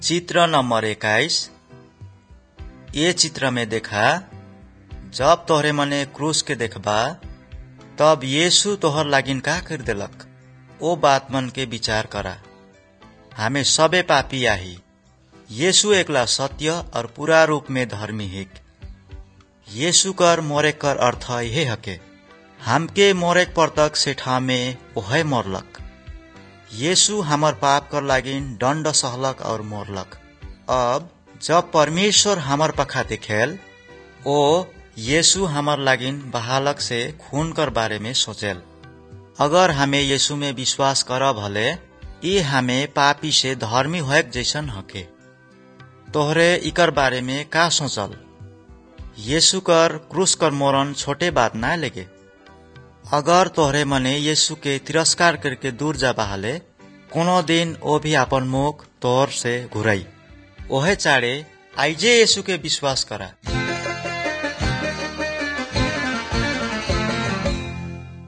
चित्र नंबर 21। ये चित्र में देखा, जब तोहरे मने क्रूस के देखबा तब यीशु तोहर लागिन का कर देलक, ओ बात मन के विचार करा। हमें सबे पापी आही, यीशु एकला सत्य और पूरा रूप में धर्मी हिक। यीशु कर मोरे कर अर्थ यहे हके, हमके मोरे परतक से ठामे ओहे मरलक। यीशु हमर पाप कर लागिन दंड सहलक और मोरलक। अब जब परमेश्वर हमर पखा देखेल, ओ यीशु हमर लागिन बहालक से खून कर बारे में सोचेल। अगर हमें यीशु में विश्वास कर भले, ये हमें पापी से धर्मी होएक जैसन हके। तोहरे इकर बारे में का सोचल? यीशु कर क्रूस कर मोरन छोटे बात ना लगे। अगर तोहरे मने यीशु के तिरस्कार करके दूर जा बहाले, कोनो दिन ओ भी अपन मुख तोहर से घुराई। ओहे चाड़े आइजे यीशु के विश्वास करा।